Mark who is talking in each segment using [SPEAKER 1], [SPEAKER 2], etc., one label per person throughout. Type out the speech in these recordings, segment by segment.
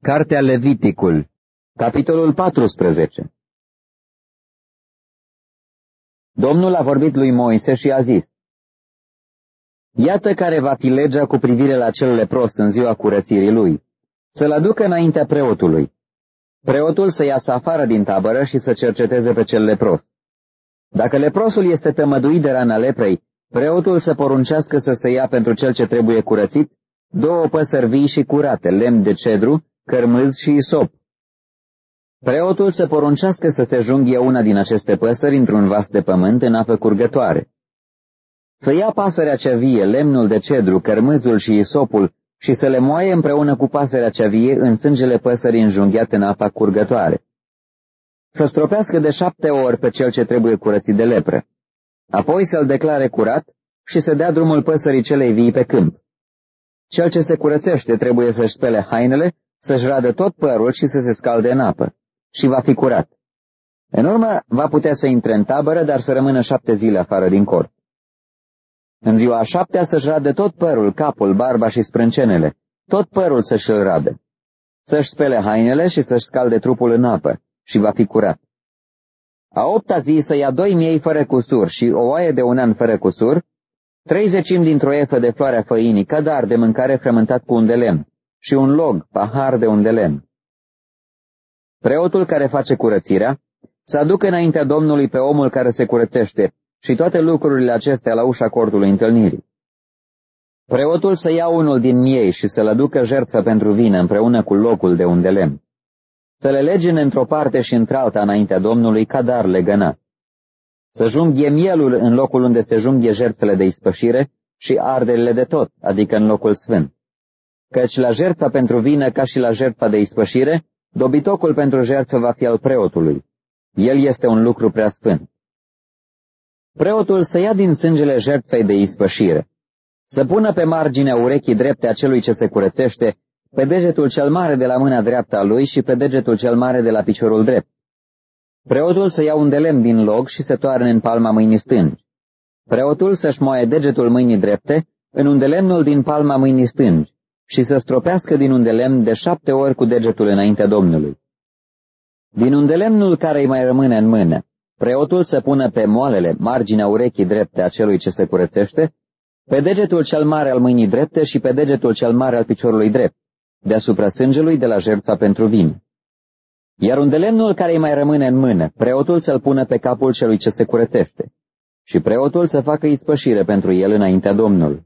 [SPEAKER 1] Cartea Leviticul, capitolul 14. Domnul a vorbit lui Moise și a zis: Iată care va fi legea cu privire la cel lepros în ziua curățirii lui, să-l aducă înaintea preotului. Preotul să iasă afară din tabără și să cerceteze pe cel lepros. Dacă leprosul este tămăduit de rana leprei, preotul să poruncească să se ia pentru cel ce trebuie curățit 2 păsări vii și curate, lemn de cedru, cărmâz și isop. Preotul să poruncească să se junghie una din aceste păsări într-un vas de pământ în apă curgătoare. Să ia pasărea cea vie, lemnul de cedru, cărmâzul și isopul și să le moaie împreună cu pasărea cea vie în sângele păsării înjunghiate în apa curgătoare. Să stropească de 7 ori pe cel ce trebuie curățit de lepră. Apoi să-l declare curat și să dea drumul păsării celei vii pe câmp. Cel ce se curățește trebuie să-și spele hainele, să-și radă tot părul și să se scalde în apă, și va fi curat. În urmă va putea să intre în tabără, dar să rămână 7 zile afară din cort. În ziua a 7-a să-și radă tot părul, capul, barba și sprâncenele, tot părul să-și-l radă. Să-și spele hainele și să-și scalde trupul în apă, și va fi curat. A 8-a zi să ia 2 miei fără cusur și o oaie de 1 an fără cusur, 30 dintr-o efă de floarea făinii, cadar de mâncare frământat cu un de lemn, și un log, pahar de un de lemn. Preotul care face curățirea să aducă înaintea Domnului pe omul care se curățește și toate lucrurile acestea la ușa cortului întâlnirii. Preotul să ia unul din miei și să-l aducă jertfă pentru vină împreună cu locul de un de lemn. Să le legine într-o parte și într-alta înaintea Domnului ca dar legănat. Să junghie mielul în locul unde se junghie jertfele de ispășire și arderile de tot, adică în locul sfânt. Căci la jertfa pentru vină ca și la jertfa de ispășire, dobitocul pentru jertfă va fi al preotului. El este un lucru prea sfânt. Preotul să ia din sângele jertfei de ispășire, să pună pe marginea urechii drepte a celui ce se curățește, pe degetul cel mare de la mâna dreaptă a lui și pe degetul cel mare de la piciorul drept. Preotul să ia un de lemn din log și să toarne în palma mâinii stângi. Preotul să-și moaie degetul mâinii drepte în undelemnul din palma mâinii stângi și să stropească din undelemn de 7 ori cu degetul înaintea Domnului. Din undelemnul care îi mai rămâne în mână, preotul să pună pe moalele marginea urechii drepte a celui ce se curățește, pe degetul cel mare al mâinii drepte și pe degetul cel mare al piciorului drept, deasupra sângelui de la jertfa pentru vină. Iar undelemnul care îi mai rămâne în mână, preotul să-l pună pe capul celui ce se curățește, și preotul să facă ispășire pentru el înaintea Domnului.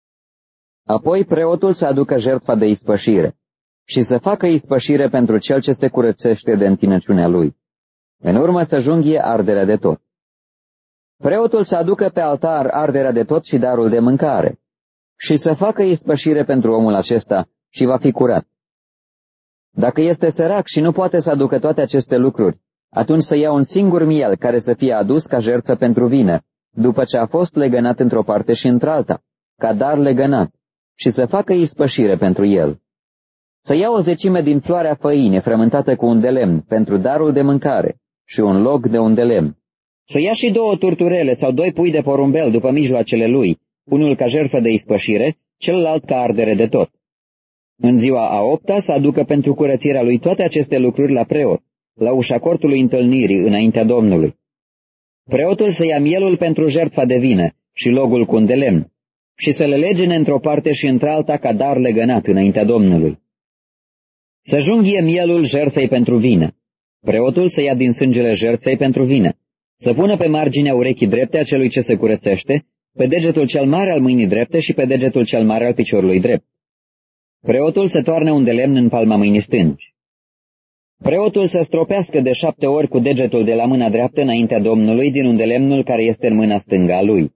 [SPEAKER 1] Apoi preotul să aducă jertfa de ispășire și să facă ispășire pentru cel ce se curățește de întinăciunea lui. În urmă să junghie arderea de tot. Preotul să aducă pe altar arderea de tot și darul de mâncare și să facă ispășire pentru omul acesta și va fi curat. Dacă este sărac și nu poate să aducă toate aceste lucruri, atunci să ia un singur miel care să fie adus ca jertfă pentru vină, după ce a fost legănat într-o parte și într-alta, ca dar legănat, și să facă ispășire pentru el. Să ia o 10 din floarea făinii frământată cu un de lemn pentru darul de mâncare și un log de un de lemn. Să ia și 2 turturele sau 2 pui de porumbel după mijloacele lui, unul ca jertfă de ispășire, celălalt ca ardere de tot. În ziua a 8-a să aducă pentru curățirea lui toate aceste lucruri la preot, la ușa cortului întâlnirii înaintea Domnului. Preotul să ia mielul pentru jertfa de vină și logul cu un de lemn și să le legene într-o parte și într-alta ca dar legănat înaintea Domnului. Să junghie mielul jertfei pentru vină. Preotul să ia din sângele jertfei pentru vină, să pună pe marginea urechii drepte a celui ce se curățește, pe degetul cel mare al mâinii drepte și pe degetul cel mare al piciorului drept. Preotul să toarne un de lemn în palma mâinii stângi. Preotul să stropească de 7 ori cu degetul de la mâna dreaptă înaintea Domnului din undelemnul care este în mâna stângă a lui.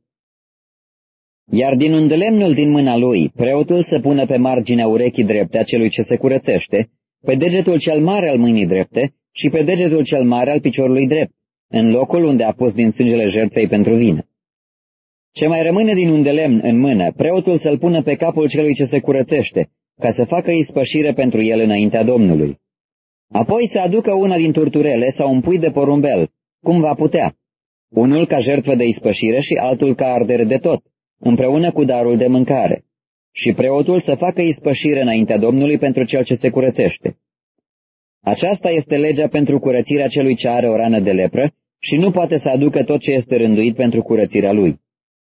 [SPEAKER 1] Iar din undelemnul din mâna lui, preotul să pună pe marginea urechii drepte a celui ce se curățește, pe degetul cel mare al mâinii drepte și pe degetul cel mare al piciorului drept, în locul unde a pus din sângele jertfei pentru vină. Ce mai rămâne din undelemn în mână, preotul să-l pună pe capul celui ce se curățește, ca să facă ispășire pentru el înaintea Domnului. Apoi să aducă una din turturele sau un pui de porumbel, cum va putea, unul ca jertfă de ispășire și altul ca ardere de tot, împreună cu darul de mâncare, și preotul să facă ispășire înaintea Domnului pentru cel ce se curățește. Aceasta este legea pentru curățirea celui ce are o rană de lepră și nu poate să aducă tot ce este rânduit pentru curățirea lui.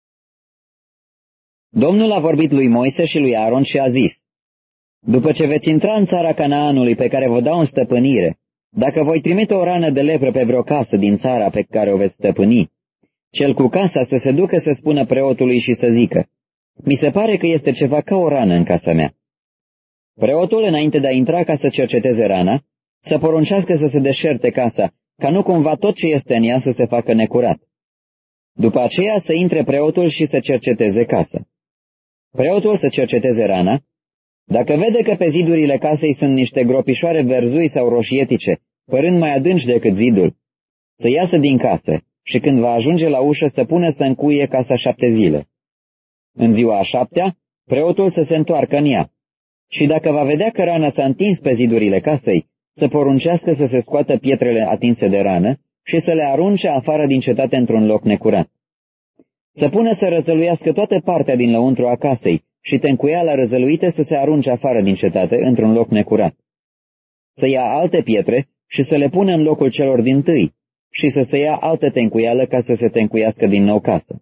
[SPEAKER 1] Domnul a vorbit lui Moise și lui Aaron și a zis: După ce veți intra în țara Canaanului pe care vă dau în stăpânire, dacă voi trimite o rană de lepră pe vreo casă din țara pe care o veți stăpâni, cel cu casa să se ducă să spună preotului și să zică: Mi se pare că este ceva ca o rană în casa mea. Preotul, înainte de a intra ca să cerceteze rana, să poruncească să se deșerte casa, ca nu cumva tot ce este în ea să se facă necurat. După aceea să intre preotul și să cerceteze casa. Preotul să cerceteze rana. Dacă vede că pe zidurile casei sunt niște gropișoare verzui sau roșietice, părând mai adânci decât zidul, să iasă din casă și când va ajunge la ușă să pună să încuie casa 7 zile. În ziua a 7-a, preotul să se întoarcă în ea. Și dacă va vedea că rana s-a întins pe zidurile casei, să poruncească să se scoată pietrele atinse de rană și să le arunce afară din cetate într-un loc necurat. Să pună să răzăluiască toată partea din lăuntru a casei și tencuiala răzăluită să se arunce afară din cetate într-un loc necurat. Să ia alte pietre și să le pună în locul celor dintâi și să se ia altă tencuială ca să se tencuiască din nou casă.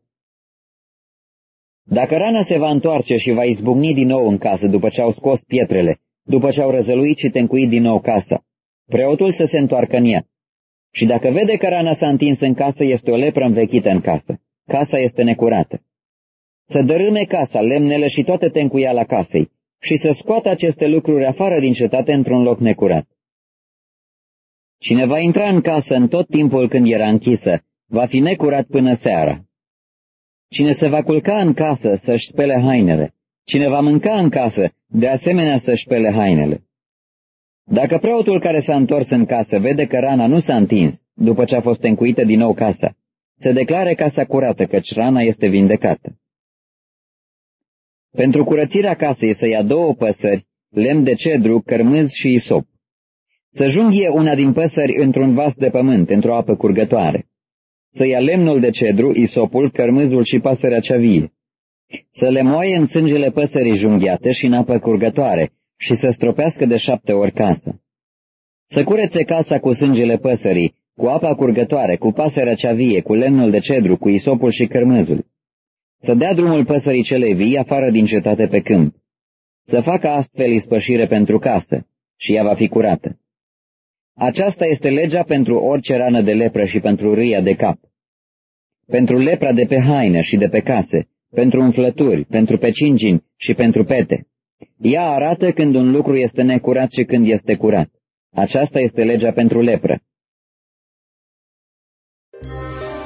[SPEAKER 1] Dacă rana se va întoarce și va izbucni din nou în casă după ce au scos pietrele, după ce au răzăluit și tencuit din nou casa, preotul să se întoarcă în ea. Și dacă vede că rana s-a întins în casă, este o lepră învechită în casă. Casa este necurată. Să dărâme casa, lemnele și toată tencuiala casei și să scoată aceste lucruri afară din cetate într-un loc necurat. Cine va intra în casă în tot timpul când era închisă, va fi necurat până seara. Cine se va culca în casă să-și spele hainele, cine va mânca în casă, de asemenea să-și spele hainele. Dacă preotul care s-a întors în casă vede că rana nu s-a întins, după ce a fost tencuită din nou casa, se declare casa curată, căci rana este vindecată. Pentru curățirea casei să ia 2 păsări, lemn de cedru, cărmâz și isop. Să junghie una din păsări într-un vas de pământ, într-o apă curgătoare. Să ia lemnul de cedru, isopul, cărmâzul și pasărea cea vie. Să le moaie în sângele păsării junghiate și în apă curgătoare și să stropească de 7 ori casa. Să curețe casa cu sângele păsării, cu apa curgătoare, cu pasărea cea vie, cu lemnul de cedru, cu isopul și cărmâzul. Să dea drumul păsării celei vii afară din cetate pe câmp. Să facă astfel ispășire pentru casă și ea va fi curată. Aceasta este legea pentru orice rană de lepră și pentru râia de cap. Pentru lepra de pe haine și de pe case, pentru umflături, pentru pecingini și pentru pete. Ea arată când un lucru este necurat și când este curat. Aceasta este legea pentru lepră.